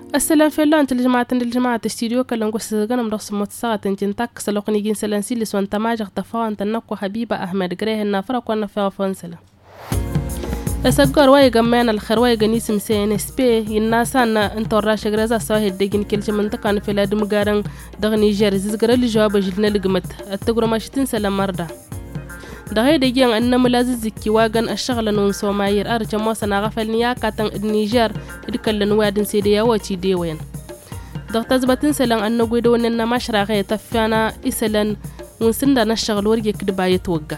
السلام فيلا انت الجماعة استديو كلن قص غنم رقص متصات انت تاك سلوقني جين سلانسي لسوان تماجق تفا انت نكو حبيبه احمد غريه النافره كنا في فونسلا اسقر واي جمعنا الخير واي جنيس مسين اس بي الناس انا انت وراش غرازا سواهي دقين كل منطقه في لاد مغارن دغ نيجر زغر اللي جواب جلنا لقمت التقرا ماشتين سلام مرده دغه دغين ان ملاززكي واغن الشغل نون سوماير ارجا موسنا غفل نيا كاتن النيجر دكلن وادن سيديا واتي دي وين دغ تزبتن سلان ان غودو نن مشرغه تفانا اسلن ونسندا الشغل ورجي كدبايه توغا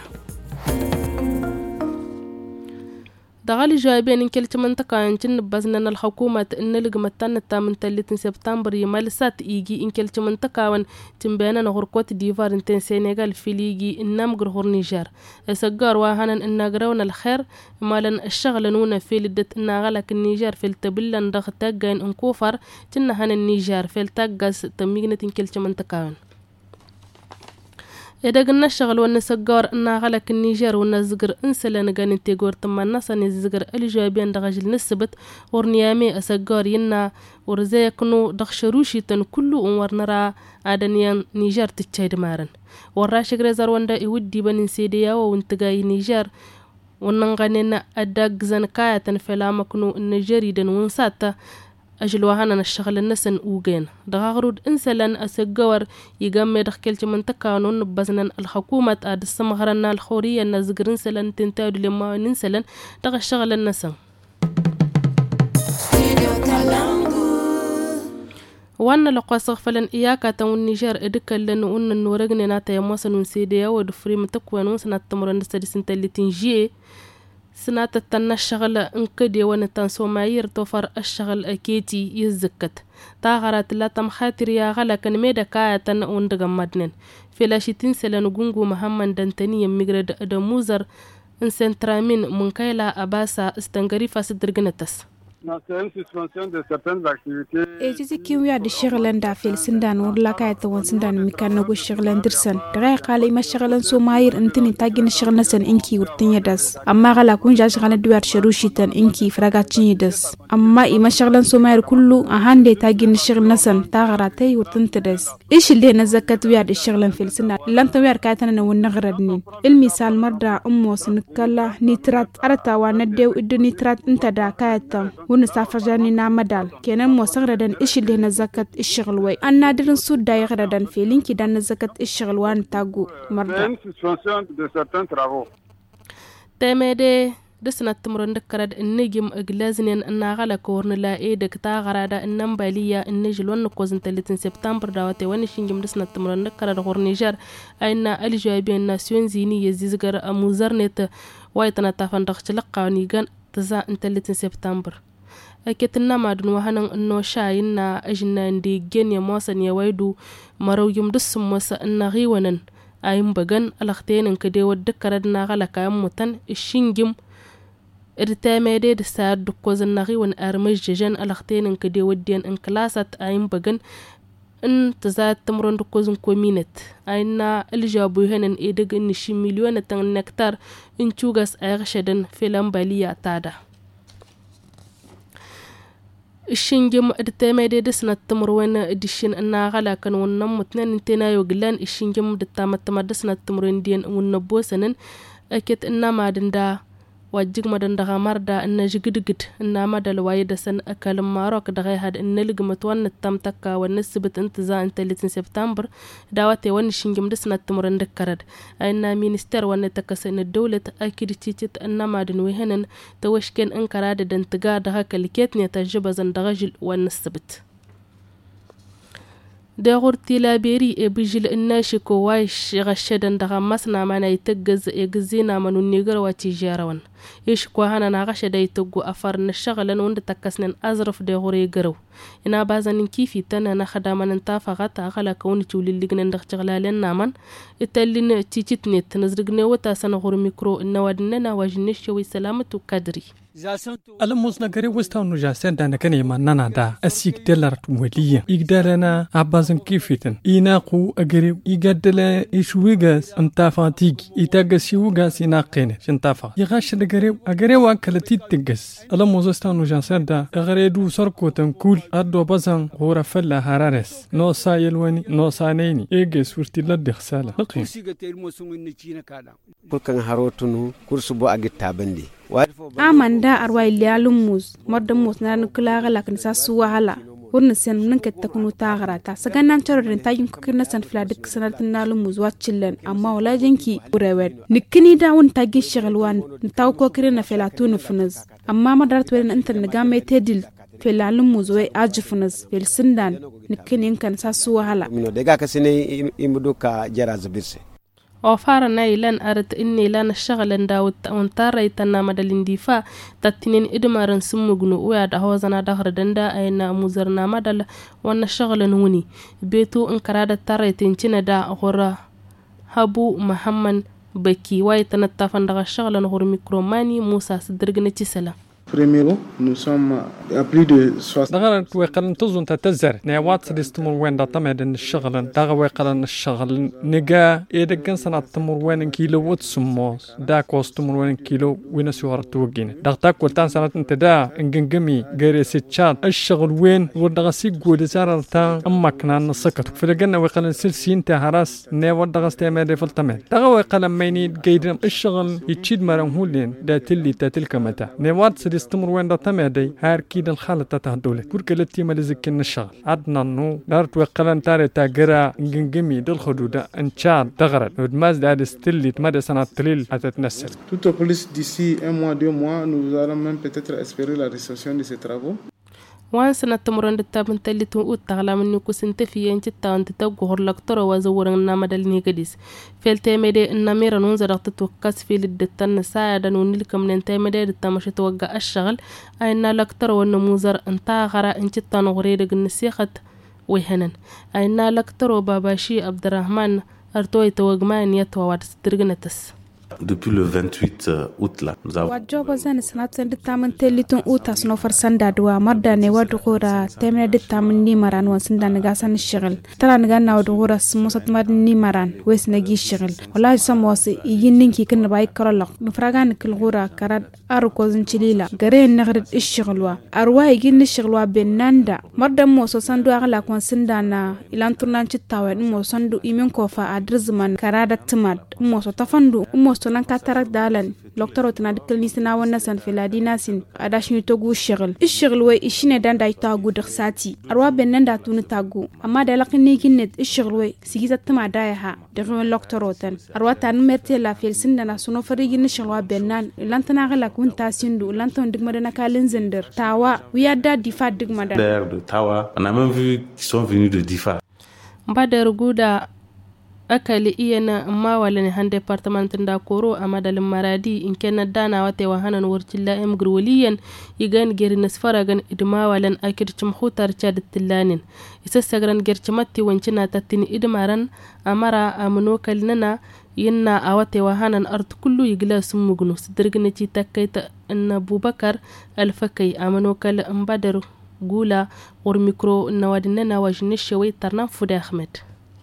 دغالي جايبين إن كلت منطقة إن بزننا الحكومة إن لقمتنا تامن 30 سبتمبر يمالسات إيجي إن كلت منطقة وان تنبينا نغرقوت ديفار إنتين سينيغال في ليجي إنام غرغور نيجر أسقار واهانا إن غرونا الخير مالا الشغل نونا في لدت إن غلق النيجر في التبلن دغ تاقين انكوفر تنهان النيجر في التاقاس تميغنة إن كلت منطقة وان إذا قلنا الشغل ونسجار إن غلق النيجر ونزجر إنسلا نجان تيجور تما الناس نزجر الجوابين دغجل نسبت ورنيامي أسجار ينا ورزاي كنو دغشروشي تن كله ورنرا عدنيان نيجر تتشايد مارن وراش غرزر وندا يودي بنين سيديا وانتقاي نيجر وننغانينا أداق زنكاية تنفلا كنو النيجري دن ونساتا أجل وهانا الشغل النسن أوجين دغاغرود إنسلن أسجور يجمع دخلت منطقة نون بزنن الحكومة أد السمغرنا الخورية نزجرن سلن تنتاد لما ننسلن دغ الشغل النسن وانا لقوا صغفلن إياكا تون نيجر إدكالن ون النورغن ناتا يموسن ونسيديا ودفري متكوان ونسنات تمرن دستدسن تلتين جيه سنة التنا الشغل انقدي ونتان سوماير توفر الشغل أكيتي يزكت تاغرات لا تمخاطر يا غلا كان ميدا كاية وندغم مدنن فلاشتين سلن غونغو محمد دانتاني يميغرد أدموزر انسنترامين منكايلا أباسا استنغريفا سدرغنتس اجازي كيويا دي شغلان دافيل سندان ورلا كايتا وان سندان ميكانوغو شغلان درسن دغاي قالي ما شغلان سوماير انتني تاغين شغلنا سن انكي ورتين يدس اما غلا كون جا شغلان دوار شروشيتن انكي فراغاتين يدس اما اي ما شغلان سوماير كله اهاندي تاغين شغلنا سن تاغراتي ورتن تدس ايش اللي نزكت ويا دي شغلان فيل سندان لان توير كايتنا ونغردني المثال مردا امو سنكلا نيترات ارتا وانديو ادنيترات انت دا كايتا ونسافر جاني نامدال كينا موسغردن إيش اللي نزكت الشغل وي أنا درن سود دايغردن في لينكي دان نزكت الشغل وان تاغو مردا تمدي دسنا تمرن دكرد النجم اغلازنين ان غلا كورن لا ايدك تا غرادا ان باليا النجل ونكوزن 30 سبتمبر داوتي ونشينجم دسنا تمرن دكرد غور نيجر اين الجوابين ناسيون زيني يزيزغر اموزرنت وايتنا تافن دخلقا نيغان تزا 30 سبتمبر أكيدنا ما دون وهنا إنه شاينا أجنا ندي جن يماسن يويدو مرو يوم دسم مسا إن غيوانن أيم بجن الأختين إن كده ودكردنا على كام متن الشينجم ارتامي ده سعد دكوز النغيوان أرمج جن الأختين إن كده ودين إن كلاسات أيم بجن إن تزاد تمرن دكوز كومينت أينا الجابو هنن إيدق إن شي مليون تن نكتار إن توجس أغشدن فيلم باليا تادا الشينجم ادتامي دسنا التمرين ادشين ان غلا كان ونم متنين انتنا يوغلان الشينجم دتامت دسنا التمرين دين ونبوسنن اكيد ان ما دندا واجيك ما دندا مردا ان جگدگد ان ما دل وايدسن اكل ماروك دغاي هاد ان لغمت ون التمتكا ونسبت انتزا انت 30 سبتمبر داواتي ون الشينجم دسنا التمرين دكرد ان مينستر ون تكسن الدولة اكيد تيتت ان ما دن وهنن توشكن انكراد دنتغا دغا كليكيتني تجبزن دغجل ونسبت داغور تيلابيري بجل الناشكو وايش غشدن دغا مسنا مانا يتجز يجزينا منو نيغر واتيجارون يشكو هانا ناغشدا يتجو افرن الشغلن وند تكسنن ازرف داغور يغرو انا بازن كيفي تنا نخدا من انتافغت اغلا كون تولي لغن ندخ شغلالن نامن اتلين تيتيتني تنزرغني وتا سنغور ميكرو ان ودننا واجنش وي سلامتو كدري الموز نجري وستاو نجاسين دانا كان يمننا دا أسيك دلار تمولية يقدرنا عبازن كيفتن يناقو أجري يقدر يشويجاس انتافا تيجي يتاجس يوجاس يناقين شنتافا يغاش أجري وأكلتي تجس الموز وستاو نجاسين دا أجري دو سرقو تنقول أدو بزن غورة فلا هرارس نو سايلواني نو سانيني إيجس ورتي لدي خسالة نقي كل هاروتنو كرسبو أجتابندي amanda arwai lialum mus modda mus na nukla gala kan sa suwa hala wurna sen nan ka takunu ta garata saganan charorin ta yin kukirna san fladik sanatin nalum mus wachillen amma wala jinki urewed nikini da won ta gishigalwan taw ko kirna felatunu funuz amma madarat wen antan naga mai tedil felalum mus wai ajifunuz fel sindan nikini kan sa suwa hala mino daga kasine imuduka jara zabirse وفارنا إلان أرد إني لان الشغل داود وانتاري تنام دالاندفاع تاتنين إدمارن سمجنو وياد هوزنا دهر دندا أين مزرنا مدل وان الشغل نوني بيتو انكراد تاري تنشنا دا غورا هابو محمد بكي وايتنتافن دغ الشغل نغور ميكروماني موسى صدرقنا تسلا Primero, nous sommes à plus de 60. دغرت ويقلن تزون تتزر نيوات سدستمر وين داتمدن الشغل دغ ويقلن الشغل نجا إيدكن سنة تمر وين كيلو وتسموس دا كوستمر وين كيلو وين سوار توجين دغتاك ولتان سنة انت دا انجنجمي غير سيتشات الشغل وين ودغسي جود زارتا أما كنا نسكت فلقنا ويقلن سلسين تهراس نيوات دغستي مادي فلتمد دغ ويقلن ميني جيدم الشغل يتشيد مرمهولين دا تلي تاتلك متى نيوات استمر وين داتمدي هار كيد الخالة تهدولة كوركلتي مالزكن الشغل عدنا نو دارت وقلن تاري تاجرا جنجمي دل خدودا انشاد دغرت ودماز داد استلي تمد سنة تليل هتتنسل. Toute la police d'ici 1 mois 2 mois nous allons même peut-être espérer la réception de ces travaux. وان سنة تمرن التابن تلتو وتغلا من نكو سنتفي انت تاون تتوقع لكتر وزورن نامدل نيجديس فالتامدي النمير ننزل تتوقس في للدتن ساعدا ونلكم من تامدي التمش توقع الشغل اينا لكتر والنموزر انتا غرا انت تنغريرق النسيخة ويهنن اينا لكتر باباشي عبد الرحمن ارتوي توقمان يتوى وادسترقنتس. Depuis le 28 août là, nous avons wajoba zan sanat sen ditamen telitun utas no farsanda dwa marda ne wadu gora temne ditamen ni maran wan sinda naga san shigil tara naga na wadu gora smusat mad ni maran wes nagi shigil wallahi samos yinninki kin bay karalak nufragan kil gora karad ar ko zinchilila gare nagrid ishigilwa arwa yigin ishigilwa benanda marda mo so sandu agala kon sinda na ilan turnan chittawe mo sandu imen ko fa adrizman karada timad mo so tafandu mo sonan katarak dalan doctor otna dikkel sina wonna san filadina sin adashin to gu shigil ishigil way ishine danda ita gu dirsati arwa bennen da tunu tagu amma da laqini kinnet ishigil way sigiza tama daya ha de doctor otan arwa tan merte la fil sinda na suno farigin shigilwa bennan lantana gala kun tasindu lanton digma dana kalin zinder tawa wiyada difa digma da de Tawa, on a même vu qu'ils sont venus de Difa. Badar guda akali iyana amma walani han departament nda koro amadal maradi in kenna dana wate wa hanan wartilla emgrwaliyan igan gerinas faragan idma walan akirchum khutar chad tillanin isasagran gerchmatti wancina tatini idmaran amara amno kalnana yinna awate wa hanan art kullu igla sumugnu sidirgnaci takayta an abubakar alfakai amno kal ambadar gula or mikro nawadinna wajnish way tarna fuda ahmed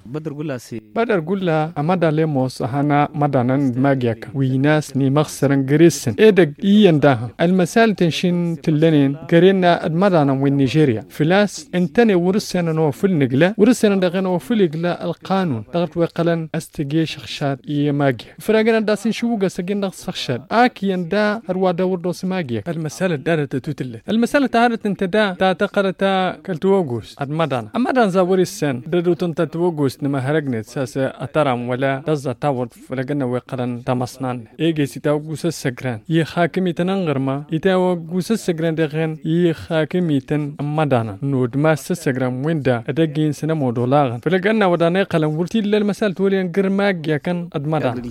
بدر قولا أمدا ليموس هانا مدانا ماجيك ويناس ني مخسرن غريسن إيدك إيان داها المسال تنشين تلنين غرينا مدانا وين نيجيريا فلاس انتني ورسنا نو في النقلة ورسنا دغنا في النقلة القانون دغت وقلن استجي شخشات إيه ماجي فراجنا داسين شوقة سجين دغ شخشات آكيان دا أروا دور دوس ماجي المسال دارة توتلة المسال تعرض انت دا تقرأ كالتوغوس مدانا مدانا زاوري السن دادو تنت توغوس نما هرقنت ساسة أترام ولا دزا تاود فلقنا وقرن تمصنان إيجي سيتاوغوس السجران يخاكمي تنغرما يتاوغوس السجران دغن يخاكمي تن مدانا نود ما السجران ويندا أدقين سنمو دولاغن فلقنا ودانا قلم ورتي للمسال تولي انقرماق يكن أدمدانا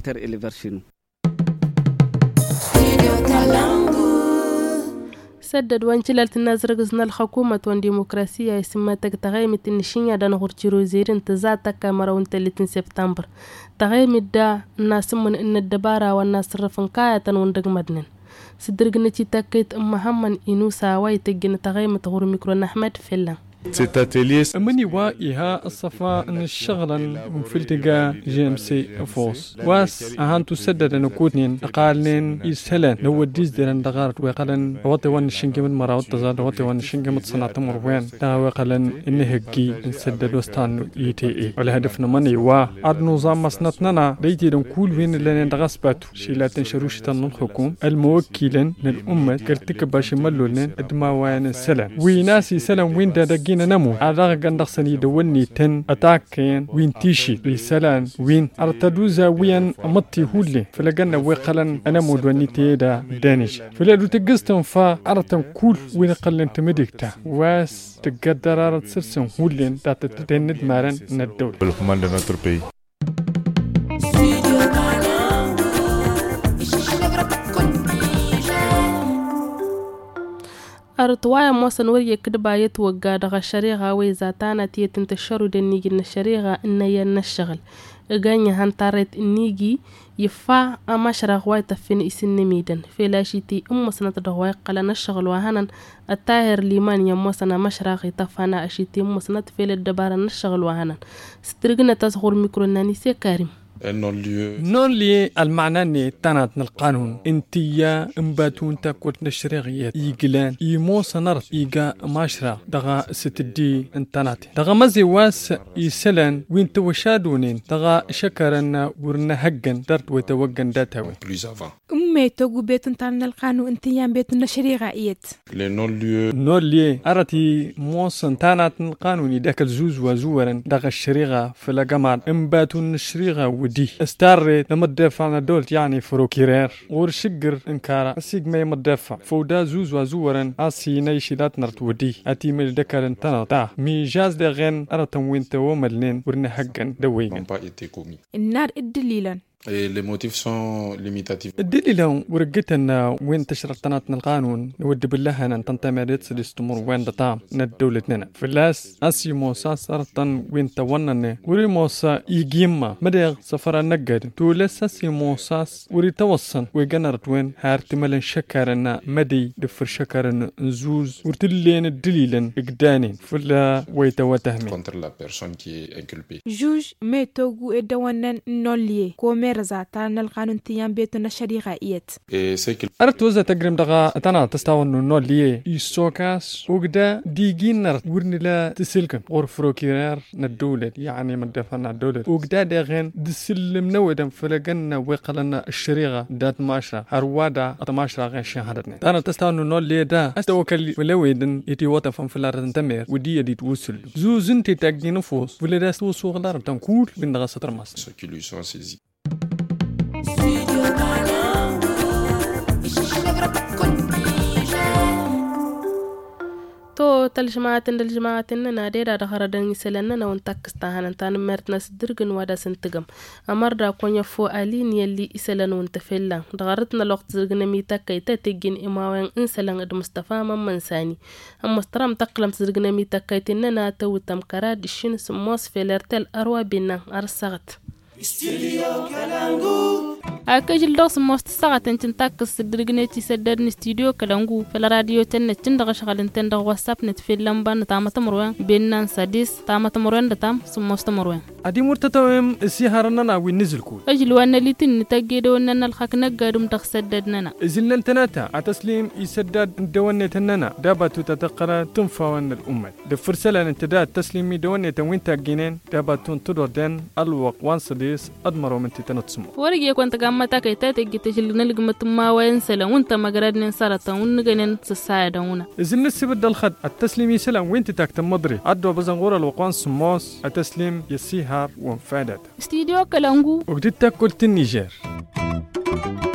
سدد وانشلالت النازرقزنا الحكومة والديمقراطية يسمى تغيمة النشينيا دان غورتشيرو زير انتزاتا كاميرا وانتلتين سبتمبر تغيمة دا الناس من ان الدبارة والناس رفنكاية وندق مدنن سدرجنتي تكيت محمد إنوسا ويتجن تغيم تغور ميكرو أحمد فيلا أمني وإيها الصفا أن الشغل في التقاء GMC فوس واس أهان تسدد أن كودنين أقالين يسهلن لو الديز ديران دغارت ويقالن وطي وان الشنك من مرا وطزاد وطي وان الشنك متصنع تمروين دا ويقالن إنه هكي نسدد وستان ETA والهدف نماني وعد نظام مصنطننا ديتي دون كل وين لين دغاسباتو شيلات شروشة الحكوم الموكلين للأمة كرتك باش ملولين ادما وين السلام ويناسي سلام وين دا نمو على غندخسني دوني تن أتاكين وين تيشي رسالان وين أرتدوزا وين أمطي هولي فلقنا ويقلن أنا مودوني تيدا دانيش فلادو تقستن فا أرتن كل وين قلن تمدكتا واس تقدر أرت سرسن هولين دات تتند مارن ندول بالفمان de notre pays. أرتوايا موسن وريه كدبايت وقادة الشريعة ويزاتانا تيتنتشرو دنيجي الشريعة إن ينشغل غاني هانتاريت النيجي يفا أما شرق واي تفين إسن ميدن فلاشيتي سنة دغواي قلا نشغل وهانا التاهر ليمان يموسنا مشرق يتفانا أشيتي سنة فيل الدبارة نشغل وهانا سترقنا تسغور ميكرو نانيسي كارم نون لي المعنى تنات القانون انتيا امباتون تاكوت نشريغيات يقلان يمو سنرت يقا ماشرا دغا ستدي انتنات دغا مزي واس يسلان وين توشادونين دغا شكرنا ورنا هقن درت وتوقن داتاوي أمي توقو بيتن تان القانون انتيا بيتن نشريغيات نون لي أرتي موسن تانات القانون يداك الزوز وزورا دغا الشريغة فلا قمار امباتون نشريغة دي استاري لما تدافعنا دولت يعني فروكيرير ورشقر انكارا اسيق ما يمدافع فودا زوز وزورا اسي نيشيدات نرت ودي اتي من دكار انتنا تا مي جاز دا غين ارتم وين تو ملنين ورنا حقا دويغن النار الدليلا Les motifs sont limitatifs. الدليل ورقتنا وين تشرطناتنا القانون نود بالله أن تنتمرت سلستمر وين دطام ندولتنا فلاس أسي موسى سرطن وين توننا وري موسى يجيما مدير سفر النجد تولس أسي موسى وري توصل ويجنرت وين هارتملن شكرنا مدي دفر شكرنا نزوز ورتلين الدليل إقدانين فلا ويتوتهمين. Contre la personne qui est inculpée. جوج ما توجو إدوانا نوليه رزاتان القانون تيام بيتنا شريعيات أردت وزا تقرم دغا أتانا تستاون نو ليه يسوكاس وقدا ديجين نرت ورني لا تسلكن غرفروكيرير ندولة يعني مدفعنا الدولة وقدا داغين دسلم نودا فلقنا ويقلنا الشريعة دات ماشرة هروادا أتماشرة غين شهادتنا أنا تستاون نو ليه دا أستوكل ولويدن يتي وطا فنفلارة تمير ودي يدي توصل زوزنتي تاقدي نفوس ولا سوسو غلار تنكول بين دغا سطر ماس تو تلجماعتنا ناديرا دخردن يسلننا ونتكستاهن تان مرتنا سدرغن ودا سنتغم امردا كونيا فو الين يلي يسلن ونتفلا دغرتنا لوقت زرغن ميتا كايتا تجين اماوين انسلن اد مصطفى ممن ثاني ام مسترم تقلم زرغن ميتا كايتنا تو تمكرا دشين سموس فيلرتل اروا بينا ارسغت استوديو كلامغو أكجل دوس مستساعة تنتاكس الدرجنتي سدرن استوديو كلامغو في الراديو تندغ شغل تندغ واتساب نتفيل لمبان تامة مروان بينان ساديس تامة مروان دتام سموست مروان أدي مرتتوهم السيهارنا ونزل كول أجل وانا لتن تجد وانا الحق نقدم تخسددنا إذن التناتا أتسليم يسدد دوانتنا دابتو تتقرا تنفاون الأمة دفرسلا انتداد تسليمي دوانتا وين تاجينين دابتو تدردن الوق وانسديس أدمروا من تتنتصمو ورجع كنت قامتا كيتا تجي تشيل نلقمة ما وينسلا وانت ما قررنا سرطة ونجنن سساعدونا إذن السبب الخد التسليمي سلام وين تاكتم مدري عدوا بزنغور الوقوان سموس التسليم يسيهار وانفادت استديو كلامغو وقدت تاكل النيجر